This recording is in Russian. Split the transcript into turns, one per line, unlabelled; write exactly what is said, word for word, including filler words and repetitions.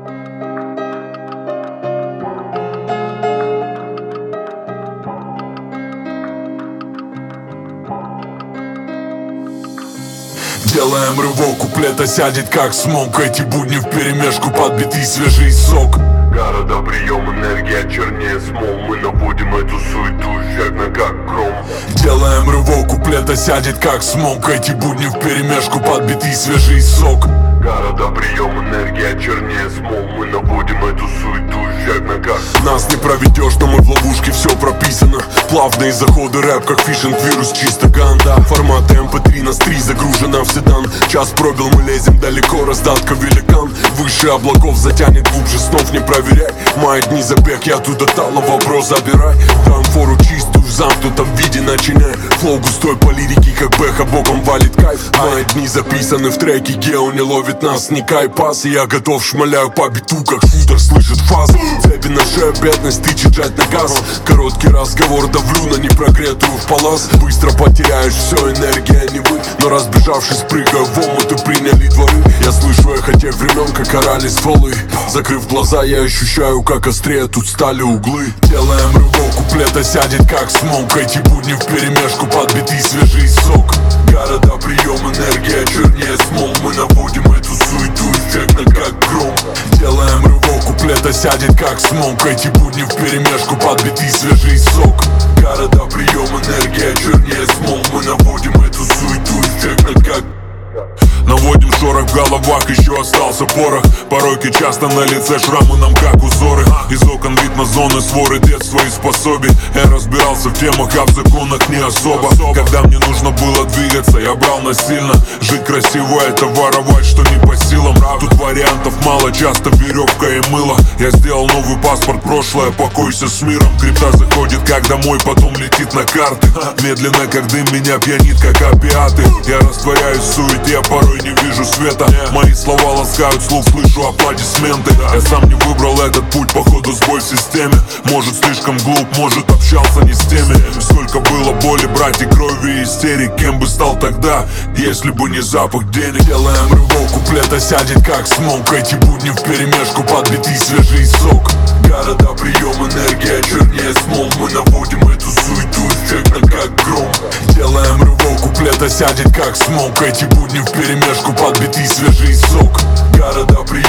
Делаем рывок, куплет осядет как смог. Эти будни вперемешку, подбитый свежий сок.
Города, прием, энергия чернее смол. Мы наводим эту суету, эффектно как гром.
Делаем рывок, куплет осядет как смог. Эти будни вперемешку, подбитый свежий сок.
Города, прием, энергия чернее смол. Мы наводим эту суету, эффектно как гром.
Нас не проведешь, но мы в ловушке, все прописано. Плавные заходы, рэп как фишинг, вирус чисто ганда. Форматы эм пэ три, нас три загружена в седан. Час пробил, мы лезем далеко, раздатка великан. Выше облаков затянет, глубже снов не проверяй. Мои дни забег, я туда тало, вопрос забирай. Дам фору чистую, в замкнутом виде начиняй. Флоу густой по лирике, как бэха боком валит кайф. Мои дни записаны в треке, гео не ловит нас, не кайпас. И я готов, шмаляю по биту, как шутер слышит фаз. Цепи на шею, бедность, тычет жать на газ. Короткий разговор, давлю на непрогретую в палас. Быстро потеряешь все, энергия не вы. Но разбежавшись, прыгаю в омут и приняли дворы. Я слышу эхо тех времен, как орали стволы. Закрыв глаза, я ощущаю, как острее тут стали углы. Делаем рывок, куплет осядет как смог. Эти будни вперемешку, подбитый свежий сок. Города, прием, энергия чернее смол. Мы наводим эту суету, эффектно как гром. Делаем рывок, куплет осядет как смог. Эти будни вперемешку, подбитый свежий сок. Города, прием, энергия чернее смол. Мы наводим эту суету, эффектно как. Наводим шорох в головах, еще остался порох. Пороки часто на лице, шрамы нам как узоры. Из окон вид на зоны, своры детства и способий. Я разбирался в темах, а в законах не особо. Когда мне нужно было двигаться, я брал насильно. Жить красиво, это воровать, что не по силам. Тут вариантов мало, часто веревка и мыло. Я сделал новый паспорт, прошлое, покойся с миром. Крипта заходит как домой, потом летит на карты. Медленно, как дым, меня пьянит, как опиаты. Я растворяюсь в суете, порой не вижу света. Мои слова ласкают слух, слышу аплодисменты. Я сам не выбрал этот путь, походу сбой в системе. Может слишком глуп, может общался не с теми. Сколько было боли, братья, крови и истерик. Кем бы стал тогда, если бы не запах денег. Делаем рывок, куплет осядет как смог. Эти будни вперемешку, подбитый свежий сок. Города, прием, энергия чернее смол. Мы наводим эту суету, эффектно как гром. Делаем рывок, куплет осядет как смог. Эти будни вперемешку, подбитый свежий сок. Города, прием.